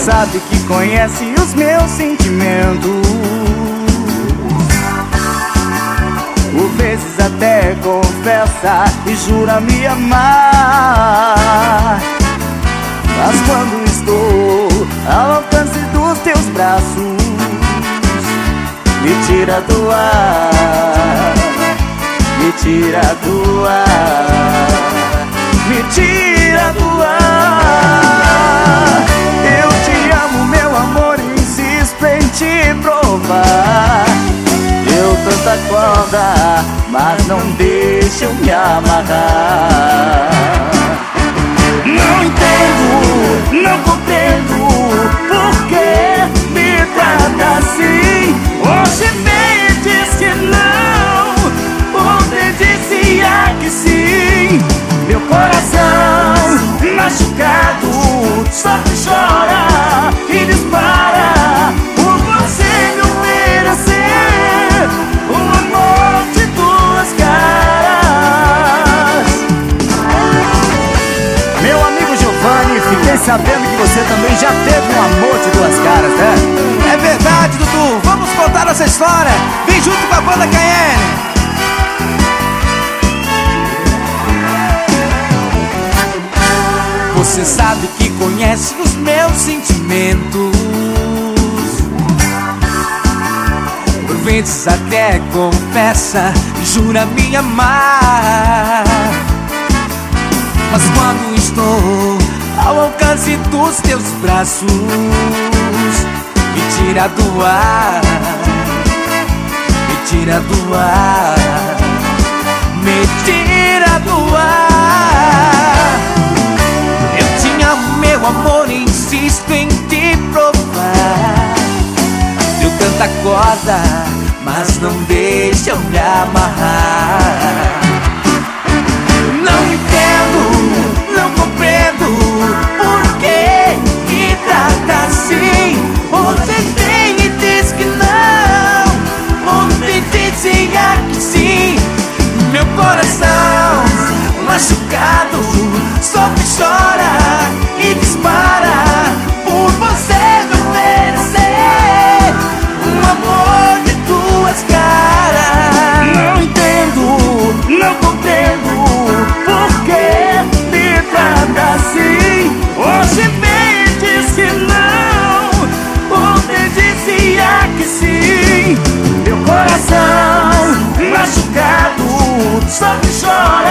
sabe que conhece os meus sentimentos. Por vezes até confessa e jura me amar. Mas quando estou ao alcance dos teus braços, me tira do ar, me tira do ar, me tira do ar. Eu te amo, meu amor, insisto em te provar. Eu tanta corda, mas não deixa eu me amarrar. Não entendo, não compreendo por que me trata assim. Hoje vem e diz que não, ontem dizia que sim. Meu coração machucado sofre, chora e dispara por você me oferecer um amor de duas caras. Meu amigo Giovanni, fiquei sabendo que você também já teve um amor de duas caras, né? É verdade, Dudu. Vamos contar essa história. Vem junto com a banda Cayenne. Você sabe que conhece os meus sentimentos. Por vezes até confessa e jura me amar. Mas quando estou ao alcance dos teus braços, me tira do ar, me tira do ar, me tira do ar. Eu te amo, meu amor, insisto em te provar. Deu tanta corda, mas não deixa eu me amarrar. Não entendo, não compreendo por que me trata assim. Ontem vem e diz que não, ontem dizia que sim. Meu coração machucado sofre, chora e dispara por você me oferecer um amor de duas caras. Não entendo, não compreendo por que me trata assim. Hoje vem e diz que não, ontem dizia que sim. Meu coração machucado sofre, chora